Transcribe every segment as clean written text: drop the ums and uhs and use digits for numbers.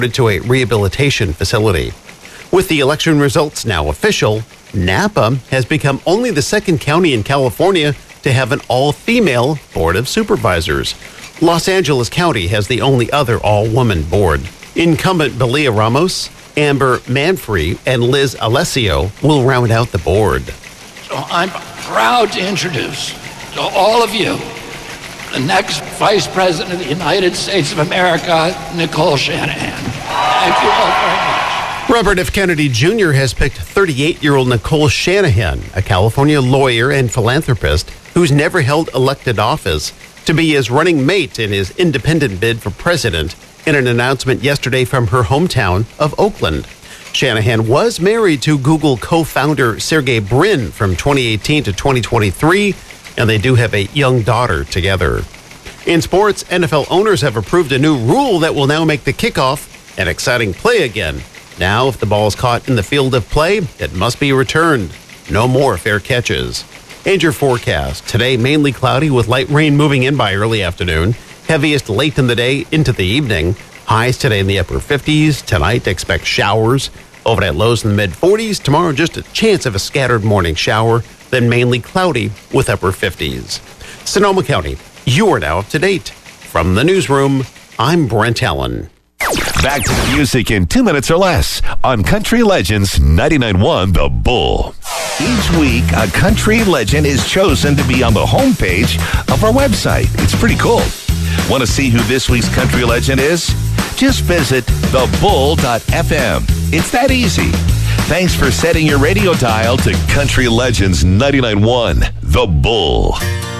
to a rehabilitation facility. With the election results now official, Napa has become only the second county in California to have an all-female board of supervisors. Los Angeles County has the only other all-woman board. Incumbent Belia Ramos, Amber Manfrey, and Liz Alessio will round out the board. So I'm proud to introduce to all of you the next Vice President of the United States of America, Nicole Shanahan. Thank you all very much. Robert F. Kennedy Jr. has picked 38-year-old Nicole Shanahan, a California lawyer and philanthropist who's never held elected office, to be his running mate in his independent bid for president in an announcement yesterday from her hometown of Oakland. Shanahan was married to Google co-founder Sergey Brin from 2018 to 2023, and they do have a young daughter together. In sports, NFL owners have approved a new rule that will now make the kickoff an exciting play again. Now, if the ball is caught in the field of play, it must be returned. No more fair catches. And your forecast. Today, mainly cloudy with light rain moving in by early afternoon. Heaviest late in the day into the evening. Highs today in the upper 50s. Tonight, expect showers. Overnight lows in the mid-40s. Tomorrow, just a chance of a scattered morning shower. Then mainly cloudy with upper 50s. Sonoma County, you are now up to date. From the newsroom, I'm Brent Allen. Back to the music in 2 minutes or less on Country Legends 99.1 The Bull. Each week, a country legend is chosen to be on the homepage of our website. It's pretty cool. Want to see who this week's country legend is? Just visit thebull.fm. It's that easy. Thanks for setting your radio dial to Country Legends 99.1 The Bull.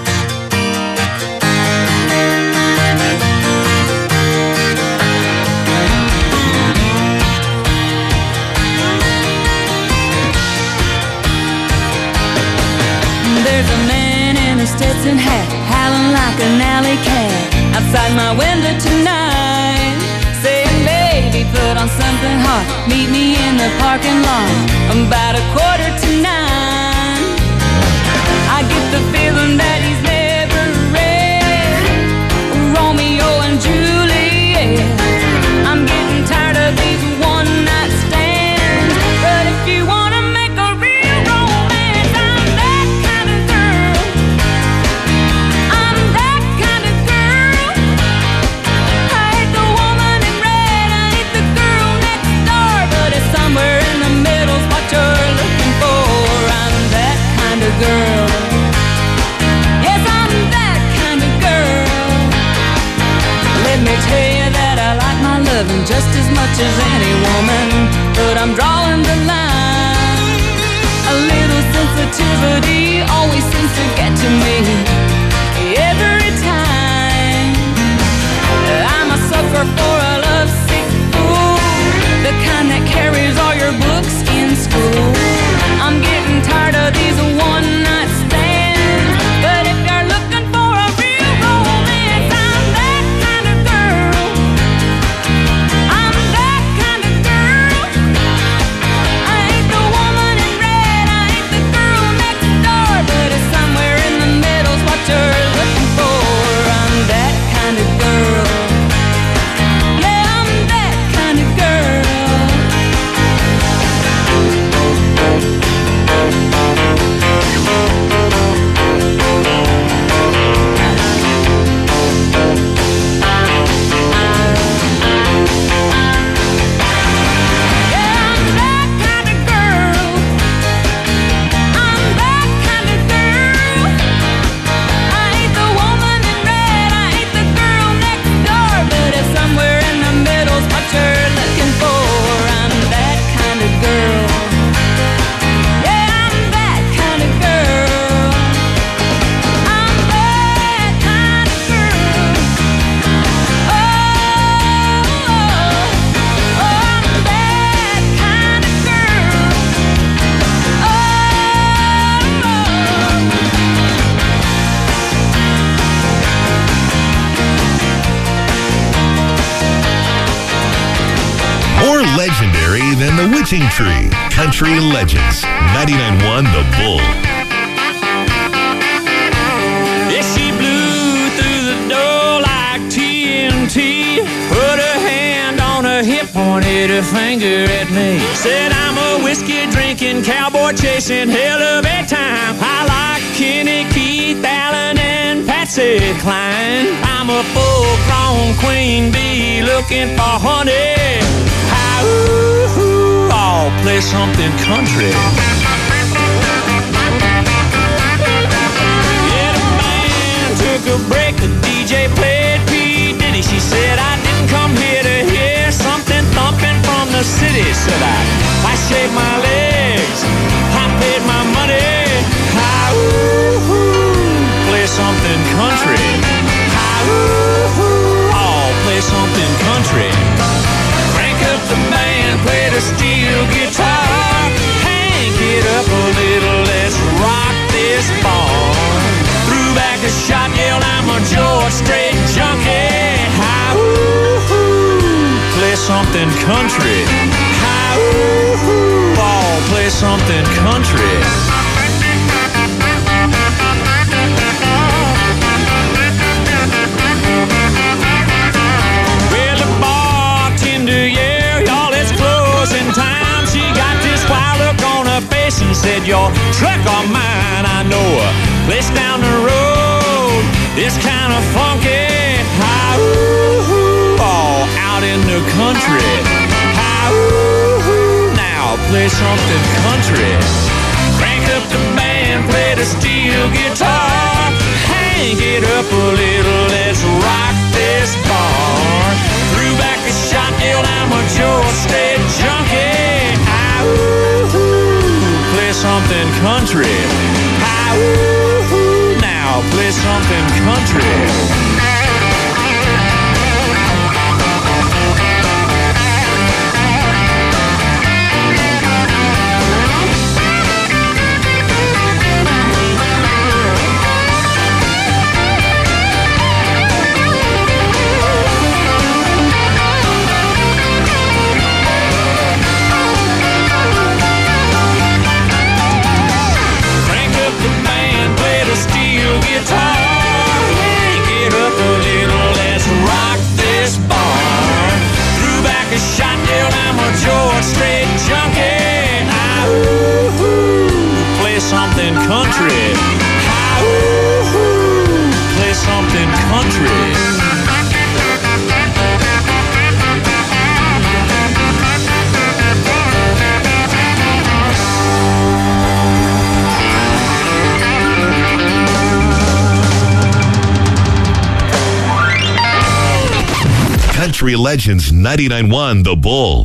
There's a man in a Stetson hat, howling like an alley cat, outside my window tonight, saying, baby, put on something hot, meet me in the parking lot, about 8:45. I get the feeling that he's never read Romeo and Juliet. I'm getting tired of these one-night stands, but if you want to make a real romance, I'm that kind of girl. I'm that kind of girl. I hate the woman in red, I hate the girl next door, but it's somewhere in the middle's what you're looking for. I'm that kind of girl. Yes, I'm that kind of girl. Let me tell you that I like my loving just as much as any woman, but I'm drawing the line. A little sensitivity always seems to get to me every time. I'm a sucker for a lovesick fool, the kind that carries all your books in school. I'm getting tired of these one-night stands, but if you're looking for a real romance, I'm that kind of girl. I'm that kind of girl. I ain't the woman in red, I ain't the girl next door, but it's somewhere in the middle's what you're looking for. I'm that kind of girl. Yeah, I'm that kind of girl. Legendary than the Witching Tree. Country Legends 99.1 The Bull. Yeah, she blew through the door like TNT, put her hand on her hip pointed a finger at me. Said I'm a whiskey-drinking, cowboy-chasing hell of a time. I like Kenny, Keith, Allen, and Patsy Cline. I'm a full-grown queen bee looking for honey. Hi-ooh, I'll play something country. Yeah, the band took a break, the DJ played P. Diddy. She said, I didn't come here to hear something thumping from the city. Said I shaved my legs, I paid my money. Hi-ooh, play something country. Hi-ooh, I'll play something country. Crank up the band, play the steel guitar. Hank it up a little, let's rock this bar. Threw back a shot, yelled, I'm a George Strait junkie. Hi-ooh, play something country. Hi-ooh, I'll play something country. Well, the bartender, yeah, y'all, it's closing time. She got this wild look on her face and said, your truck or mine, I know a place down the road. It's kind of funky. Hi-ooh, all out in the country. Hi-ooh, now play something country. Crank up the band, play the steel guitar. Hang it up a little, let's rock this bar. Threw back a shot, yelled, I'm a George Strait junkie. Hi-ooh, play something country. Hi-ooh, now play something country. George Strait junkie. Hi-ooh, play something country. Hi-ooh, play something country. Country Legends 99.1 The Bull.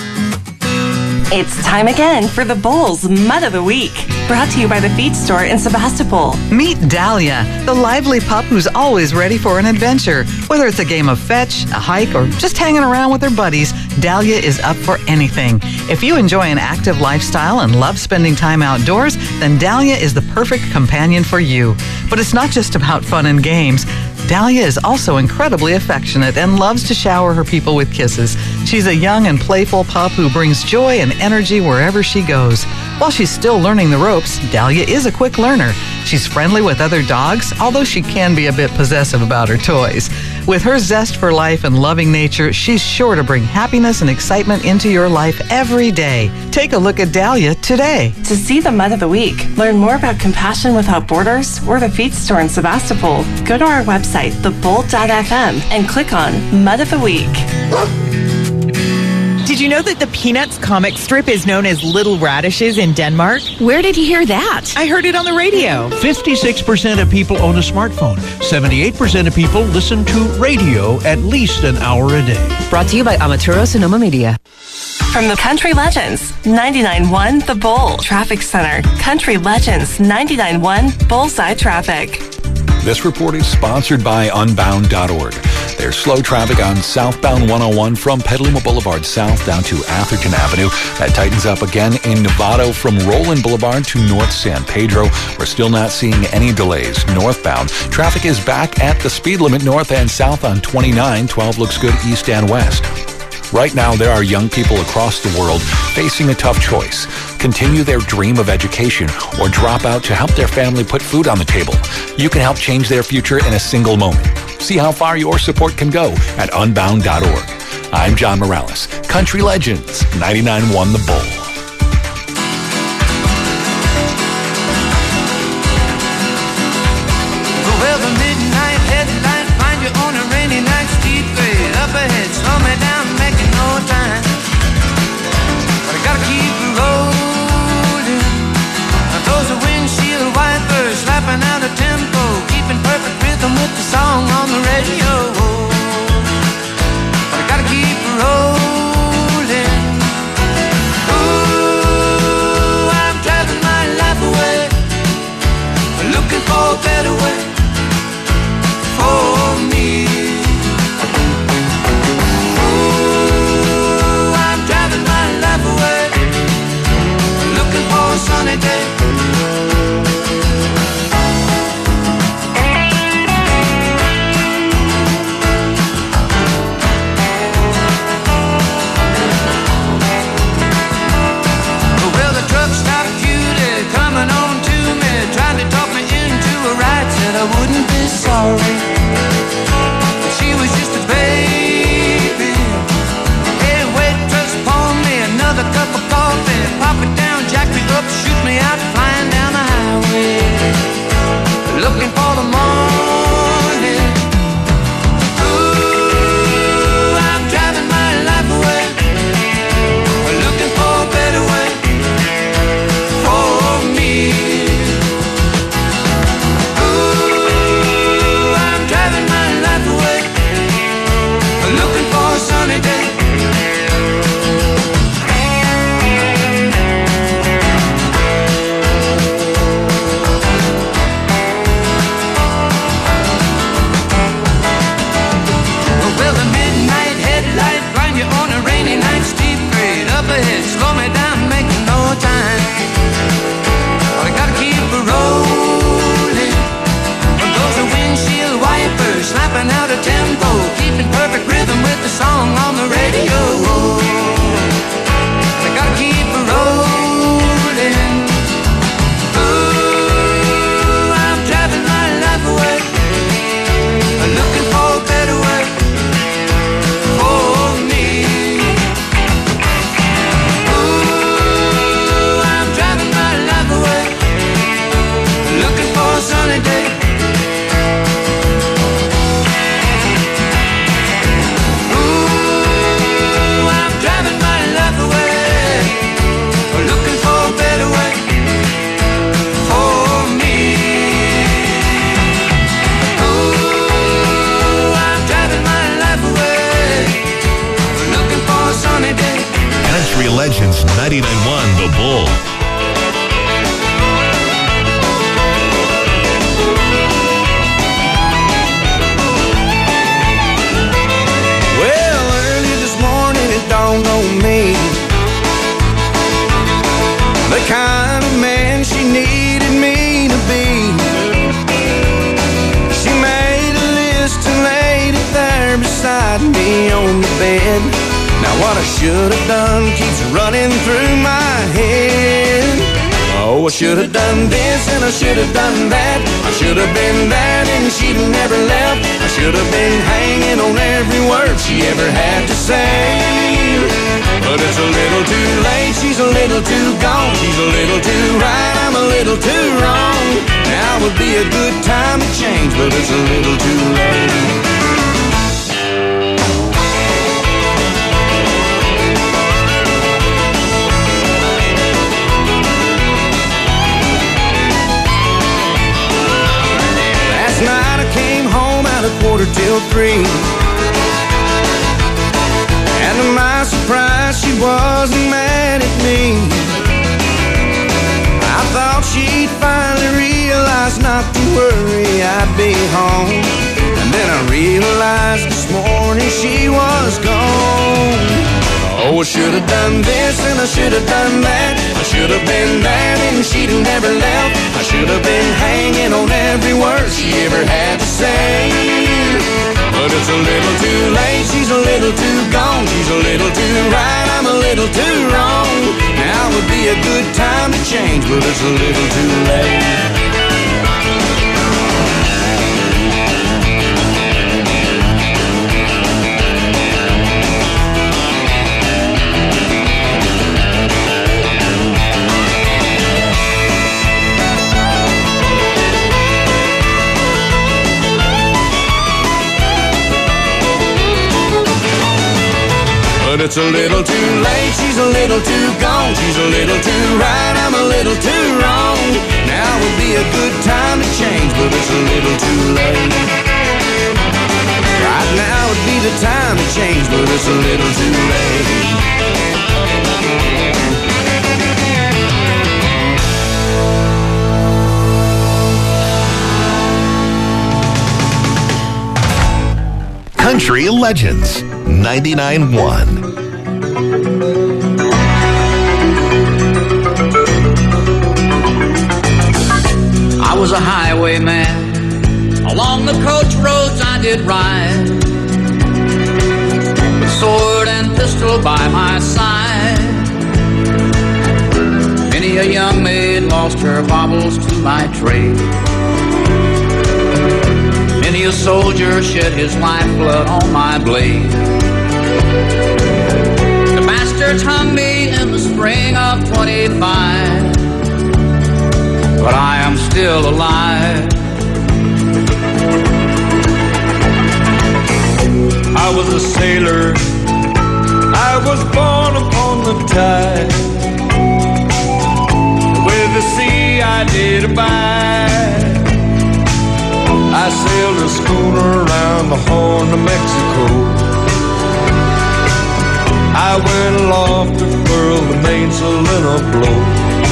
It's time again for the Bull's Mud of the Week. Brought to you by the Feed Store in Sebastopol. Meet Dahlia, the lively pup who's always ready for an adventure. Whether it's a game of fetch, a hike, or just hanging around with her buddies, Dahlia is up for anything. If you enjoy an active lifestyle and love spending time outdoors, then Dahlia is the perfect companion for you. But it's not just about fun and games. Dahlia is also incredibly affectionate and loves to shower her people with kisses. She's a young and playful pup who brings joy and energy wherever she goes. While she's still learning the ropes, Dahlia is a quick learner. She's friendly with other dogs, although she can be a bit possessive about her toys. With her zest for life and loving nature, she's sure to bring happiness and excitement into your life every day. Take a look at Dahlia today. To see the Mud of the Week, learn more about Compassion Without Borders or the Feed Store in Sebastopol, go to our website, thebull.fm, and click on Mud of the Week. Did you know that the Peanuts comic strip is known as Little Radishes in Denmark? Where did you hear that? I heard it on the radio. 56% of people own a smartphone. 78% of people listen to radio at least an hour a day. Brought to you by Amaturo Sonoma Media. From the Country Legends 99.1 The Bull Traffic Center. Country Legends 99.1 Bullseye Traffic. This report is sponsored by Unbound.org. There's slow traffic on southbound 101 from Petaluma Boulevard south down to Atherton Avenue. That tightens up again in Novato from Roland Boulevard to North San Pedro. We're still not seeing any delays northbound. Traffic is back at the speed limit north and south on 29. 12 looks good east and west. Right now, there are young people across the world facing a tough choice. Continue their dream of education or drop out to help their family put food on the table. You can help change their future in a single moment. See how far your support can go at Unbound.org. I'm John Morales. Country Legends, 99.1 The Bull. Well, the midnight headlight find you on a rainy night, steep grade up ahead, slow me down, making no time. But I gotta keep rolling. Those are windshield wipers slapping out a tempo, keeping perfect rhythm with the song on the radio. But I gotta keep rolling. Ooh, I'm driving my life away, looking for a better way for me. Ooh, I'm driving my life away, looking for a sunny day. Well, the truck stopped cutie coming on to me, trying to talk me into a ride, said I wouldn't be sorry. But she was just a baby. Hey, waitress, pour me another cup of coffee, pop it down, jack me up, shoot me out, flying down the highway, looking for the morning. Ooh, I'm driving my life away, looking for a better way for me. Ooh, I'm driving my life away, looking for a sunny day. Well, the midnight headlight grind you on a rainy night, steep grade up ahead, slow me down, making no time. But I gotta keep rolling. But those are windshield wipers slapping out a tempo, keeping perfect rhythm with the song on the radio. But I gotta keep rolling. Ooh, I'm driving my life away, looking for a better way for me. Ooh, I'm driving my life away, looking for a sunny day. Ooh, I'm driving my life away, looking for a better way for me. Ooh, I'm driving my life away, looking for a sunny day. Country Legends 99.1 The Bull. Well, early this morning it dawned on me, the kind of man she needed me to be. She made a list and laid it there beside me on the bed. Now what I should have done keeps running through my head. Oh, I should have done this and I should have done that. I should have been that and she'd have never left. I should have been hanging on every word she ever had to say. But it's a little too late, she's a little too gone. She's a little too right, I'm a little too wrong. Now would be a good time to change, but it's a little too late. Last night I came home at 2:45, and to my surprise she wasn't mad at me. I thought she'd finally realize not to worry, I'd be home. And then I realized this morning she was gone. Oh, I should have done this and I should have done that. I should have been that and she'd have never left. I should have been hanging on every word she ever had to say. But it's a little too late, she's a little too gone. She's a little too right, I'm a little too wrong. Now would be a good time to change, but it's a little too late. it's a little too late. She's a little too gone. She's a little too right. I'm a little too wrong. Now would be a good time to change, but it's a little too late. Right now would be the time to change, but it's a little too late. Country Legends 99.1. I was a highwayman. Along the coach roads I did ride, with sword and pistol by my side. Many a young maid lost her baubles to my trade. Many a soldier shed his lifeblood on my blade. The bastards hung me in the spring of 25, but I am still alive. I was a sailor, I was born upon the tide. With the sea I did abide. I sailed a schooner around the Horn of Mexico. I went aloft to furl the mainsail in a blow.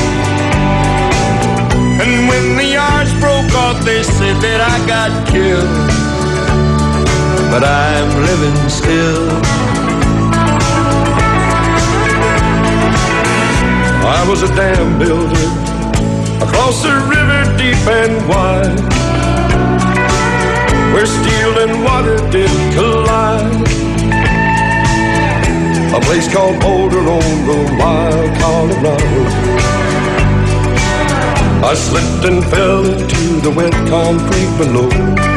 And when the yards broke off, they said that I got killed. But I'm living still. I was a dam builder across the river deep and wide, where steel and water did collide. A place called Boulder on the wild Colorado. I slipped and fell into the wet concrete below.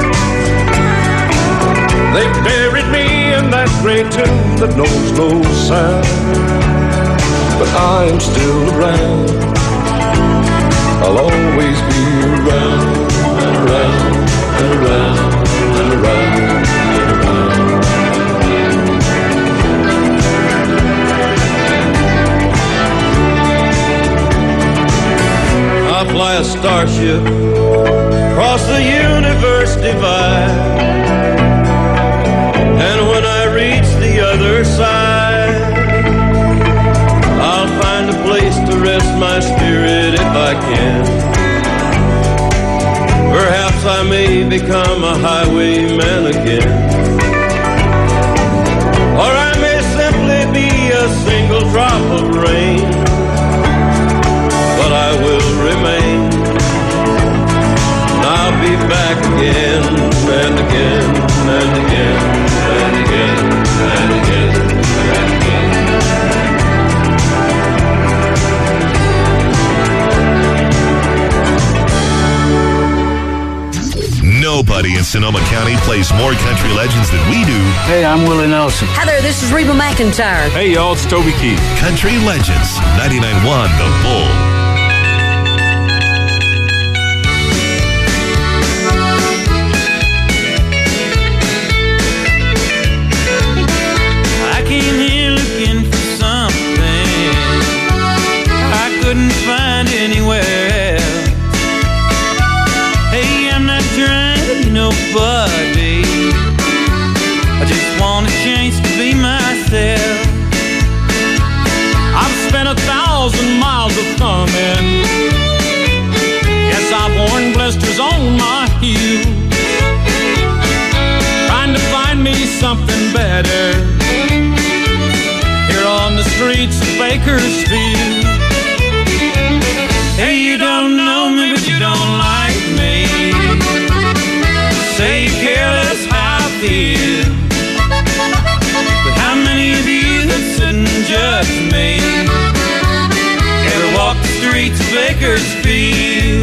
They buried me in that great tomb that knows no sound. But I am still around. I'll always be around and around and around and around and around. I fly a starship across the universe divide. And when I reach the other side, I'll find a place to rest my spirit if I can. Perhaps I may become a highwayman again. Or I may simply be a single drop of rain. But I will remain. And I'll be back again and again and again. And again, and again, and again. Nobody in Sonoma County plays more country legends than we do. Hey, I'm Willie Nelson. Hi there, this is Reba McEntire. Hey, y'all, it's Toby Keith. Country Legends 99.1 The Bull. Couldn't find anywhere else. Hey, I'm not trying to be nobody. I just want a chance to be myself. I've spent 1,000 miles of thumbing. Yes, I've worn blisters on my heel, trying to find me something better here on the streets of Bakersfield. Hey, you don't know me, but you don't like me. Say you care less how I feel. But how many of you that sit and judge me ever walk the streets of Bakersfield?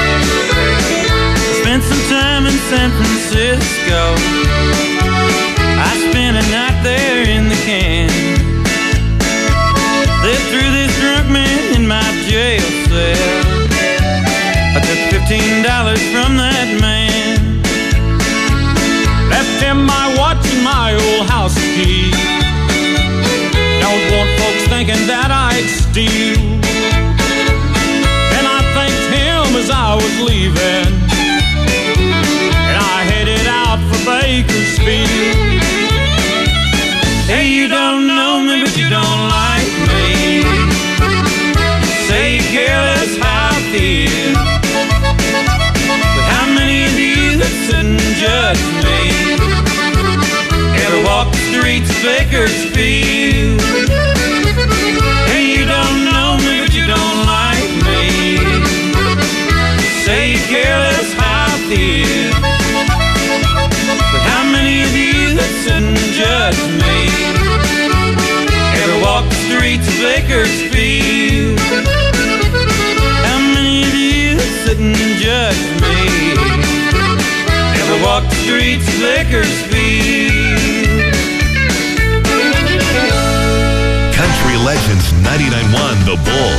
San Francisco, you don't know me, but you don't like me. Say you care less how I feel. But how many of you that sit and judge me ever walk the streets of Bakersfield? Hey, you don't know me, but you don't like me. Say you care less how I feel. But how many of you that sit and judge me ever walk the streets of Bakersfield? How many of you that sit and judge me ever walk the streets of Bakersfield? Country Legends 99.1 The Bull.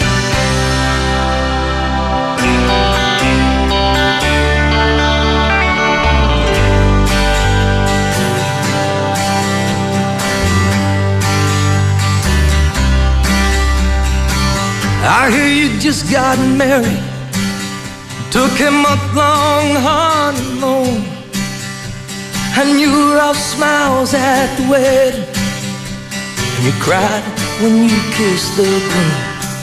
I hear you just got married, took a month-long honeymoon, and you were all smiles at the wedding, and you cried when you kissed the groom.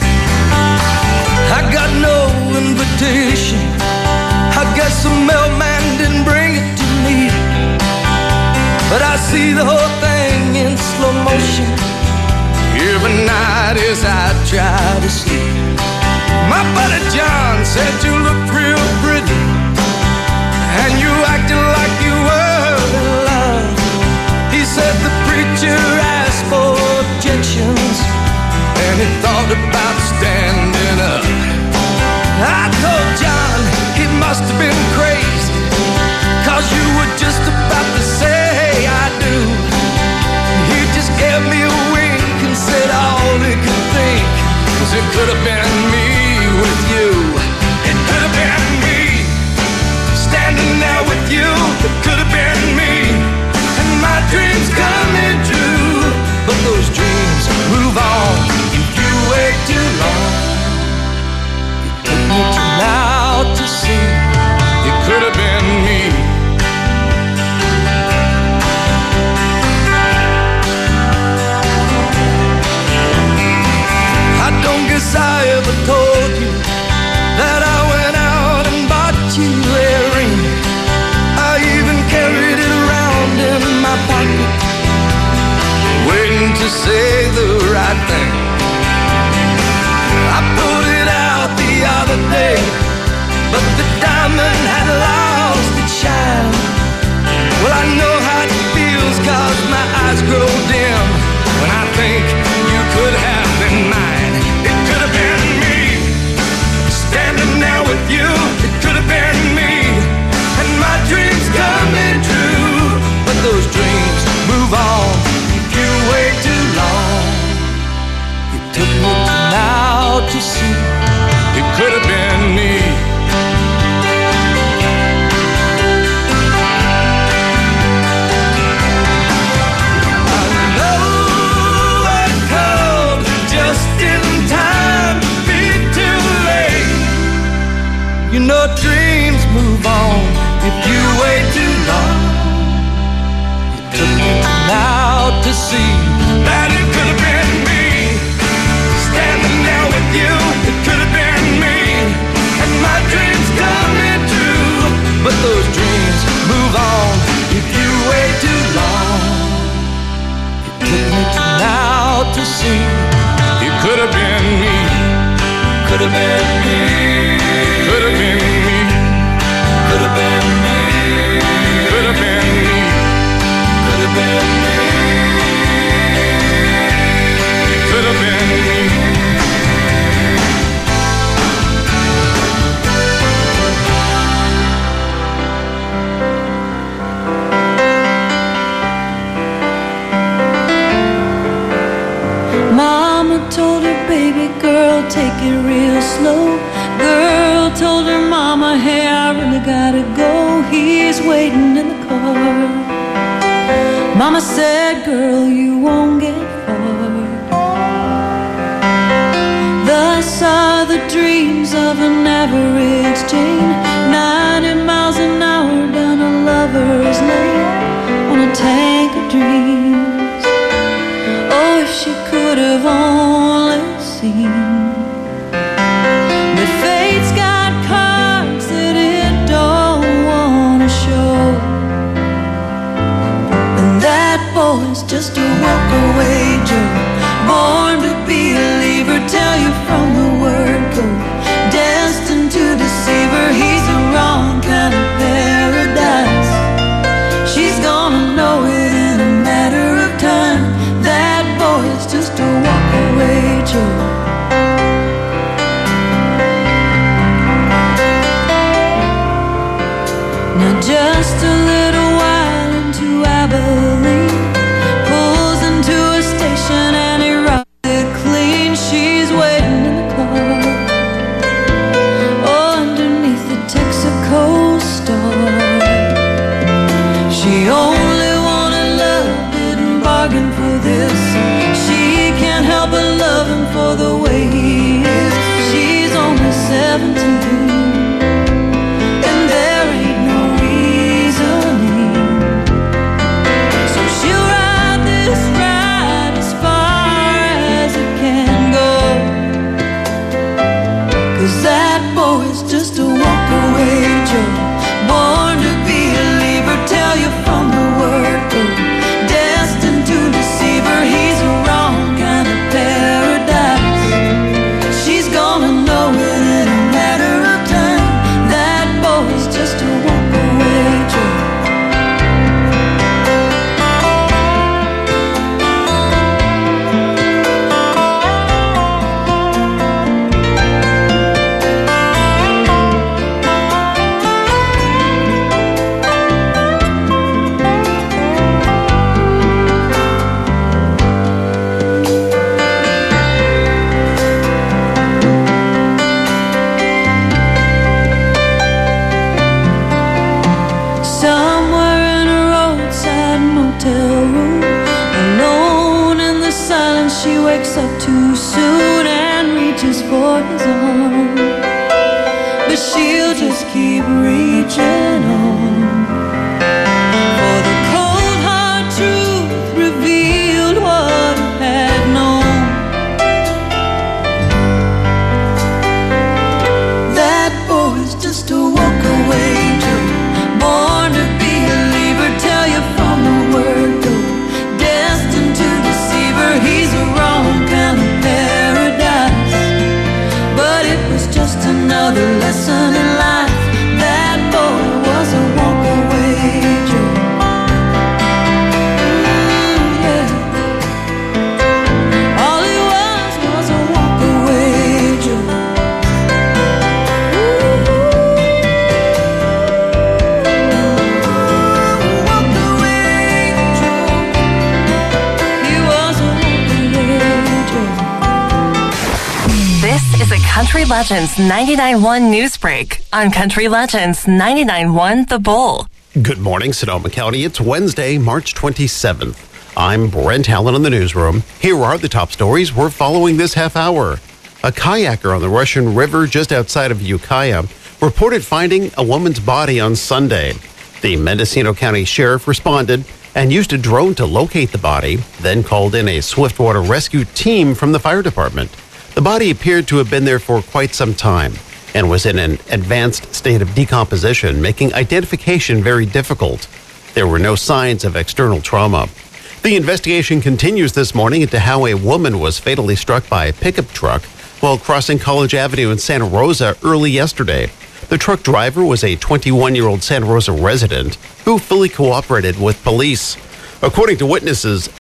I got no invitation, I guess the mailman didn't bring it to me, but I see the whole thing in slow motion every night as I try to sleep. My buddy John said you looked real pretty, and you acted like you were in love. He said the preacher asked for objections, and he thought about standing up. I told John he must have been crazy, 'cause you were just about to say I do. He just gave me a wink and said all he could think was it could have been me with you. It could have been me standing there with you. It could have been me, and my dreams coming true. But those dreams move on if you wait too long. It took me till now to see it could have been me. I don't guess I ever told you that I went out and bought you a ring. I even carried it around in my pocket, waiting to say the right thing. I pulled it out the other day, but the diamond had lost its shine. Well, I know how it feels, 'cause my eyes grow dim when I think you could have been mine. It could have been me standing there with you. It could have been me, and my dreams coming true. But those dreams move on if you wait too long. It took me till now to see it could have been me. You know dreams move on if you wait too long. It took me till now to see that it could have been me standing there with you. It could have been me, and my dreams coming true. But those dreams move on if you wait too long. It took me till now to see it could have been me. Could have been me. Could have been me. Could have been me. Could have been me. Could have been me. Could have been me. Mama told her baby girl, take it real slow. Girl told her mama, hey, I really gotta go. He's waiting in the car. Mama said, girl, you won't get far. Thus are the dreams of an average Jane, 90 miles an hour down a lover's lane on a tank of dreams. seen. But fate's got cards that it don't want to show. And that boy's just a walk-away Joe, born to be a leaver, tell you from the word go. Destined to deceive her, he's the wrong kind of paradise. She's gonna know it in a matter of time. That boy's just a walk-away Joe. Now just a little while into Abilene, pulls into a station and he rides it clean. She's waiting in the car, oh, underneath the Texaco star. She only wanted love, didn't bargain for this. She can't help but love him for the way he is. She's only 17, and there ain't no reasoning. So she'll ride this ride as far as it can go. 'Cause that boy's just a walk-away Joe, born to be a leaver, tell you from the word go. Destined to deceive her, he's the wrong kind of paradise. She's gonna know it in a matter of time. That boy's just a walk-away Joe. Somewhere in a roadside motel room, alone in the silence, she wakes up too soon and reaches for his arm. But she'll just keep reaching on, for the cold hard truth revealed what he had known. That boy's just a walk-away Joe, born to be a leaver, tell you from the word go. Destined to deceive her, he's the wrong kind of paradise. But it was just another lesson in life. That boy was a walk-away Joe. Yeah. All he was a walk-away Joe. This is a Country Legends 99.1 News Break on Country Legends 99.1 The Bull. Good morning, Sonoma County. It's Wednesday, March 27th. I'm Brent Allen in the newsroom. Here are the top stories we're following this half hour. A kayaker on the Russian River just outside of Ukiah reported finding a woman's body on Sunday. The Mendocino County Sheriff responded and used a drone to locate the body, then called in a swiftwater rescue team from the fire department. The body appeared to have been there for quite some time and was in an advanced state of decomposition, making identification very difficult. There were no signs of external trauma. The investigation continues this morning into how a woman was fatally struck by a pickup truck while crossing College Avenue in Santa Rosa early yesterday. The truck driver was a 21-year-old Santa Rosa resident who fully cooperated with police. According to witnesses,